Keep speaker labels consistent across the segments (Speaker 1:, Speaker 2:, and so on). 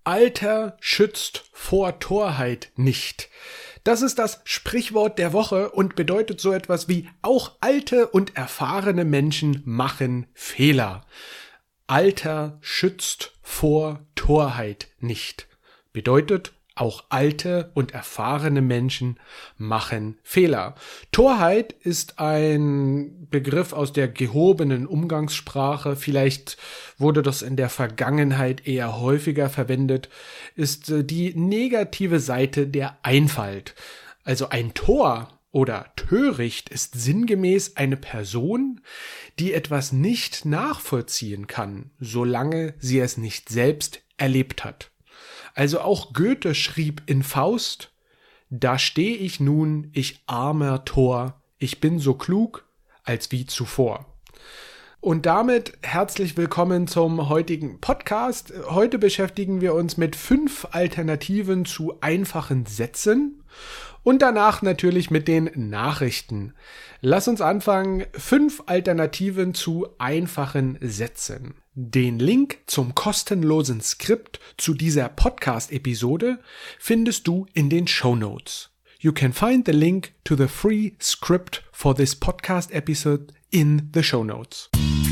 Speaker 1: Alter schützt vor Torheit nicht. Das ist das Sprichwort der Woche und bedeutet so etwas wie: auch alte und erfahrene Menschen machen Fehler. Alter schützt vor Torheit nicht. Bedeutet, auch alte und erfahrene Menschen machen Fehler. Torheit ist ein Begriff aus der gehobenen Umgangssprache. Vielleicht wurde das in der Vergangenheit eher häufiger verwendet. Ist die negative Seite der Einfalt. Also ein Tor oder töricht ist sinngemäß eine Person, die etwas nicht nachvollziehen kann, solange sie es nicht selbst erlebt hat. Also auch Goethe schrieb in Faust: Da steh ich nun, ich armer Tor, ich bin so klug, als wie zuvor. Und damit herzlich willkommen zum heutigen Podcast. Heute beschäftigen wir uns mit 5 Alternativen zu einfachen Sätzen und danach natürlich mit den Nachrichten. Lass uns anfangen. 5 Alternativen zu einfachen Sätzen. Den Link zum kostenlosen Skript zu dieser Podcast-Episode findest du in den Shownotes. You can find the link to the free script for this podcast episode in the Shownotes.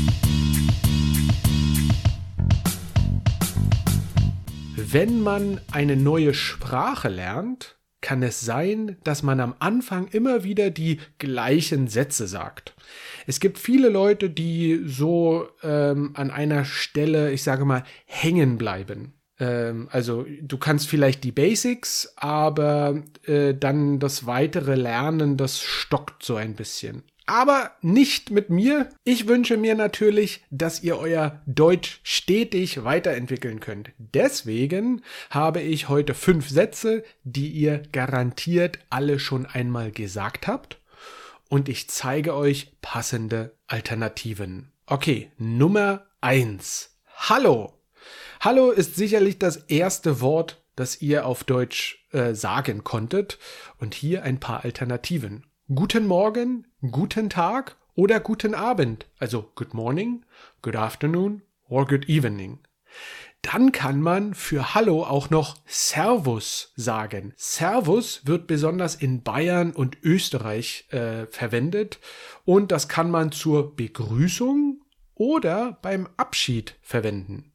Speaker 1: Wenn man eine neue Sprache lernt, kann es sein, dass man am Anfang immer wieder die gleichen Sätze sagt. Es gibt viele Leute, die so an einer Stelle, ich sage mal, hängen bleiben. Also du kannst vielleicht die Basics, aber dann das weitere Lernen, das stockt so ein bisschen. Aber nicht mit mir. Ich wünsche mir natürlich, dass ihr euer Deutsch stetig weiterentwickeln könnt. Deswegen habe ich heute 5 Sätze, die ihr garantiert alle schon einmal gesagt habt. Und ich zeige euch passende Alternativen. Okay, Nummer 1. Hallo. Hallo ist sicherlich das erste Wort, das ihr auf Deutsch sagen konntet. Und hier ein paar Alternativen. Guten Morgen, guten Tag oder guten Abend. Also good morning, good afternoon or good evening. Dann kann man für Hallo auch noch Servus sagen. Servus wird besonders in Bayern und Österreich verwendet und das kann man zur Begrüßung oder beim Abschied verwenden.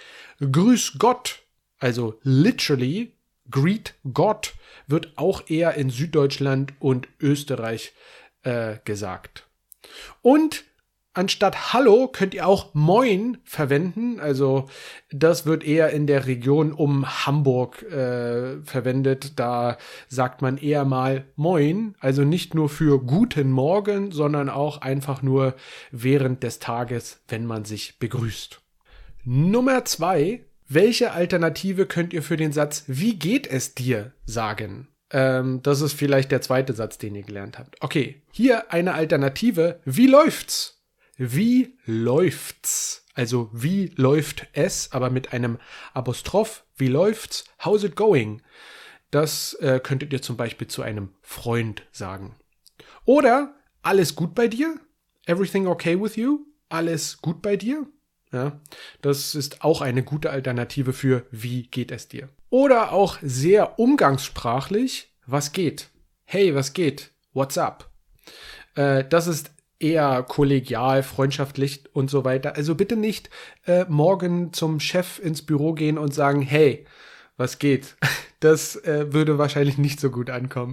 Speaker 1: Grüß Gott, also literally greet God, wird auch eher in Süddeutschland und Österreich gesagt. Und anstatt Hallo könnt ihr auch Moin verwenden. Also das wird eher in der Region um Hamburg verwendet. Da sagt man eher mal Moin. Also nicht nur für guten Morgen, sondern auch einfach nur während des Tages, wenn man sich begrüßt. Nummer 2. Welche Alternative könnt ihr für den Satz "Wie geht es dir" sagen? Das ist vielleicht der zweite Satz, den ihr gelernt habt. Okay, hier eine Alternative. Wie läuft's? Wie läuft's? Also wie läuft es, aber mit einem Apostroph. Wie läuft's? How's it going? Das könntet ihr zum Beispiel zu einem Freund sagen. Oder alles gut bei dir? Everything okay with you? Alles gut bei dir? Ja, das ist auch eine gute Alternative für "Wie geht es dir?" Oder auch sehr umgangssprachlich: Was geht? Hey, was geht? What's up? Das ist eher kollegial, freundschaftlich und so weiter. Also bitte nicht morgen zum Chef ins Büro gehen und sagen: Hey, was geht? Das würde wahrscheinlich nicht so gut ankommen.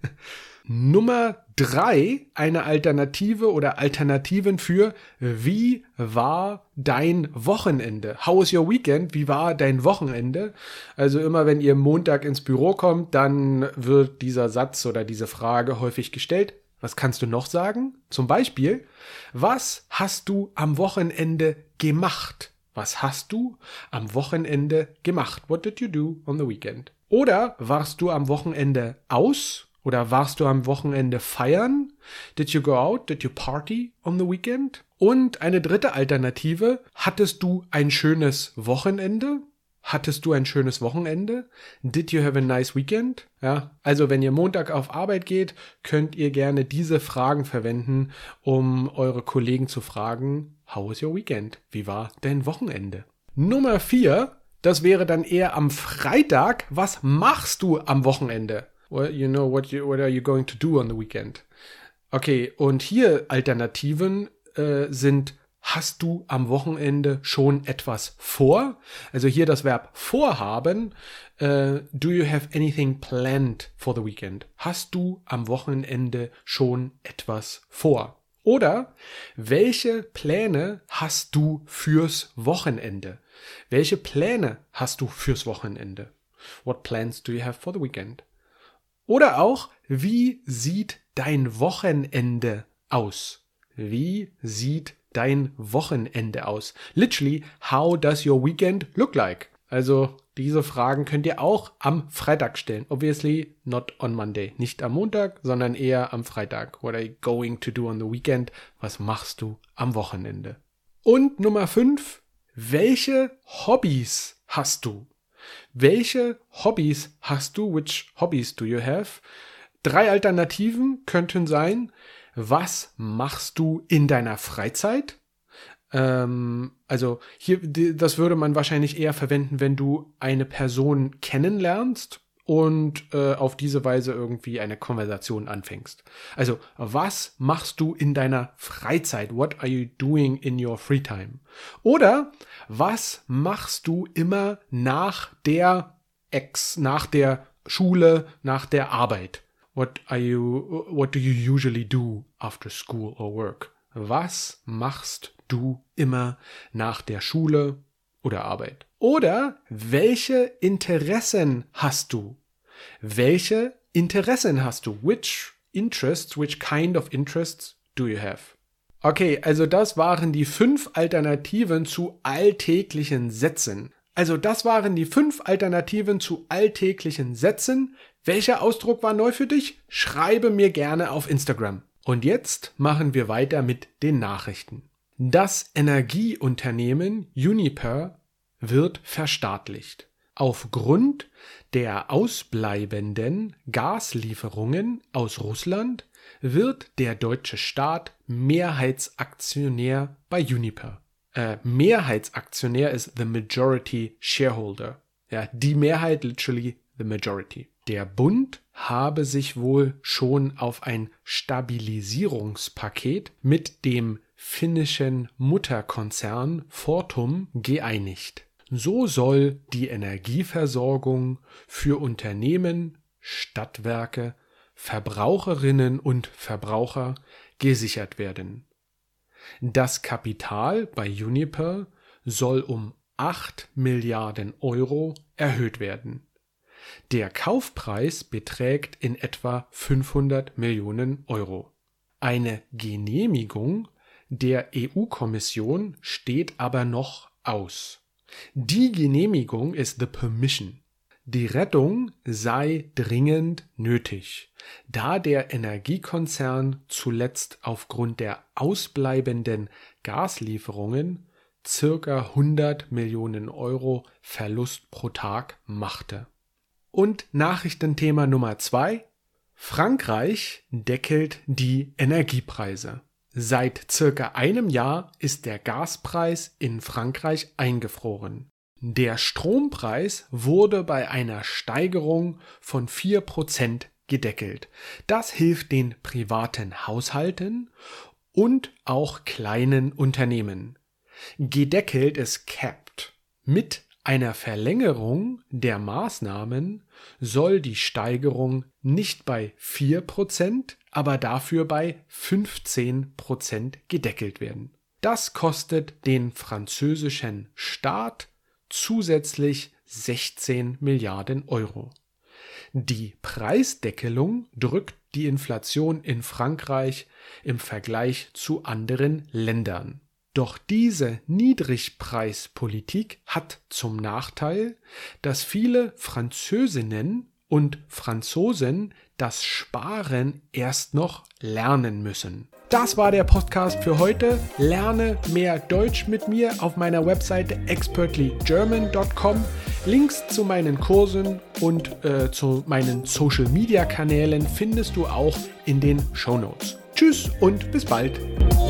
Speaker 1: Nummer 3, eine Alternative oder Alternativen für "Wie war dein Wochenende?" How was your weekend? Wie war dein Wochenende? Also immer wenn ihr Montag ins Büro kommt, dann wird dieser Satz oder diese Frage häufig gestellt. Was kannst du noch sagen? Zum Beispiel: Was hast du am Wochenende gemacht? Was hast du am Wochenende gemacht? What did you do on the weekend? Oder warst du am Wochenende aus? Oder warst du am Wochenende feiern? Did you go out? Did you party on the weekend? Und eine dritte Alternative: Hattest du ein schönes Wochenende? Hattest du ein schönes Wochenende? Did you have a nice weekend? Ja, also wenn ihr Montag auf Arbeit geht, könnt ihr gerne diese Fragen verwenden, um eure Kollegen zu fragen: How was your weekend? Wie war dein Wochenende? Nummer 4. Das wäre dann eher am Freitag. Was machst du am Wochenende? Well, you know what are you going to do on the weekend? Okay, und hier Alternativen sind: Hast du am Wochenende schon etwas vor? Also hier das Verb vorhaben. Do you have anything planned for the weekend? Hast du am Wochenende schon etwas vor? Oder welche Pläne hast du fürs Wochenende? Welche Pläne hast du fürs Wochenende? What plans do you have for the weekend? Oder auch, wie sieht dein Wochenende aus? Wie sieht dein Wochenende aus? Literally, how does your weekend look like? Also diese Fragen könnt ihr auch am Freitag stellen. Obviously not on Monday. Nicht am Montag, sondern eher am Freitag. What are you going to do on the weekend? Was machst du am Wochenende? Und Nummer 5. Welche Hobbys hast du? Welche Hobbys hast du? Which hobbies do you have? 3 Alternativen könnten sein: Was machst du in deiner Freizeit? Also hier, das würde man wahrscheinlich eher verwenden, wenn du eine Person kennenlernst und auf diese Weise irgendwie eine Konversation anfängst. Also, was machst du in deiner Freizeit? What are you doing in your free time? Oder was machst du immer nach der Schule, nach der Arbeit? What do you usually do after school or work? Was machst du immer nach der Schule oder Arbeit? Oder welche Interessen hast du? Welche Interessen hast du? Which kind of interests do you have? Okay, also das waren die 5 Alternativen zu alltäglichen Sätzen. Welcher Ausdruck war neu für dich? Schreibe mir gerne auf Instagram. Und jetzt machen wir weiter mit den Nachrichten. Das Energieunternehmen Uniper wird verstaatlicht. Aufgrund der ausbleibenden Gaslieferungen aus Russland wird der deutsche Staat Mehrheitsaktionär bei Uniper. Mehrheitsaktionär ist the majority shareholder. Ja, die Mehrheit, literally the majority. Der Bund habe sich wohl schon auf ein Stabilisierungspaket mit dem finnischen Mutterkonzern Fortum geeinigt. So soll die Energieversorgung für Unternehmen, Stadtwerke, Verbraucherinnen und Verbraucher gesichert werden. Das Kapital bei Uniper soll um 8 Milliarden Euro erhöht werden. Der Kaufpreis beträgt in etwa 500 Millionen Euro. Eine Genehmigung der EU-Kommission steht aber noch aus. Die Genehmigung ist the permission. Die Rettung sei dringend nötig, da der Energiekonzern zuletzt aufgrund der ausbleibenden Gaslieferungen ca. 100 Millionen Euro Verlust pro Tag machte. Und Nachrichtenthema Nummer 2. Frankreich deckelt die Energiepreise. Seit circa einem Jahr ist der Gaspreis in Frankreich eingefroren. Der Strompreis wurde bei einer Steigerung von 4% gedeckelt. Das hilft den privaten Haushalten und auch kleinen Unternehmen. Gedeckelt ist capped. Mit einer Verlängerung der Maßnahmen soll die Steigerung nicht bei 4%, aber dafür bei 15% gedeckelt werden. Das kostet den französischen Staat zusätzlich 16 Milliarden Euro. Die Preisdeckelung drückt die Inflation in Frankreich im Vergleich zu anderen Ländern. Doch diese Niedrigpreispolitik hat zum Nachteil, dass viele Französinnen und Franzosen das Sparen erst noch lernen müssen. Das war der Podcast für heute. Lerne mehr Deutsch mit mir auf meiner Webseite expertlygerman.com. Links zu meinen Kursen und zu meinen Social-Media-Kanälen findest du auch in den Shownotes. Tschüss und bis bald.